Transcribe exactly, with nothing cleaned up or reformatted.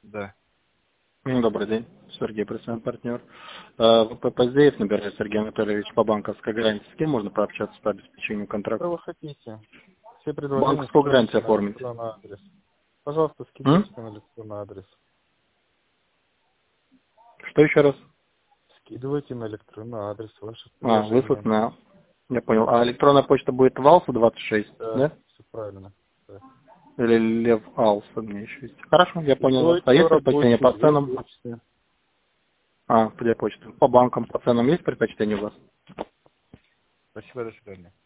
Да. Ну, добрый день, Сергей, представляем партнер. ВП Поздеев набирает Сергей Анатольевич по банковской гарантии. С кем можно пообщаться по обеспечению контракта? Что вы хотите? Все предложения Банковскую скидывайте гарантию на оформить. электронный адрес. Пожалуйста, М? скидывайте на электронный адрес. Что еще раз? Скидывайте на электронный адрес ваши А, предложения. выслать на... Я понял. А электронная почта будет Валса двадцать шесть, Да, да? все правильно. Да. Или Лев Алса у меня еще есть. Хорошо, я понял вас. А Приходите есть предпочтение рабочий по две ценам? почты. А, где почта? По банкам, по ценам есть предпочтение у вас? Спасибо, до свидания.